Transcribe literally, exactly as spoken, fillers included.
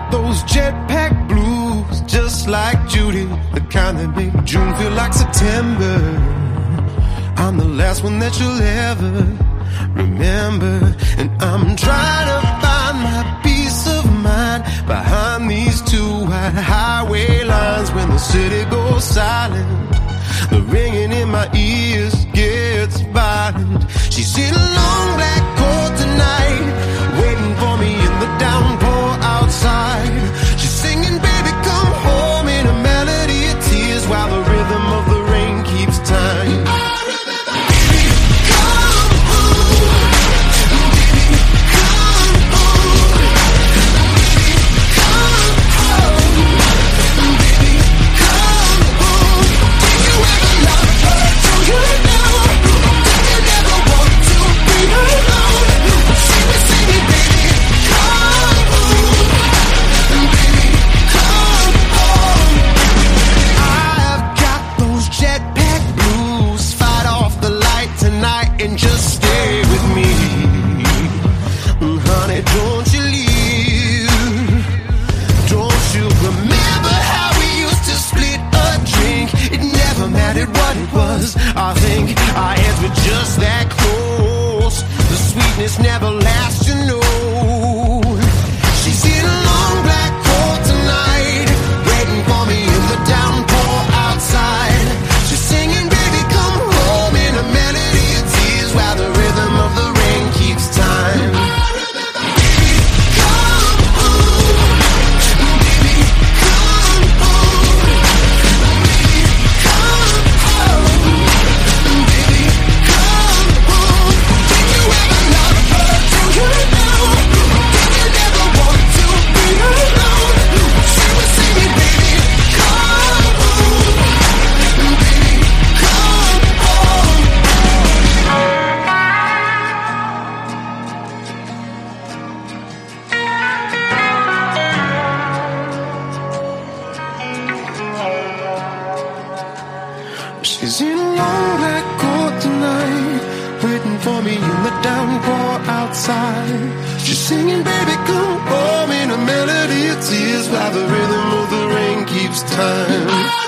those jetpack blues, just like Judy, the kind that make June feel like September. I'm the last one that you'll ever remember, and I'm trying to find my peace of mind behind these two wide highway lines. When the city goes silent, the ringing in my ears gets violent. She's in a long black coat tonight, waiting for me in the downpour outside. She's singing, baby, come home, in a melody of tears, while the rhythm of the rain keeps time. And just stay with me, honey, don't you leave. Don't you remember how we used to split a drink? It never mattered what it was. I think our heads were just that close. The sweetness never lasts, you know. She's in a long black coat tonight, waiting for me in the downpour outside. She's singing, baby, come home, in a melody while the rhythm of the rain keeps time. Baby, come home. Baby, come home. Baby, come home. Baby, come home. Did you ever love her? Do you know? Did you never want to be alone? She was singing, baby, come home. Baby, come home. She's in a long black coat tonight, waiting for me in the downpour outside. She's singing, baby, come home, in a melody of tears, while the rhythm of the rain keeps time.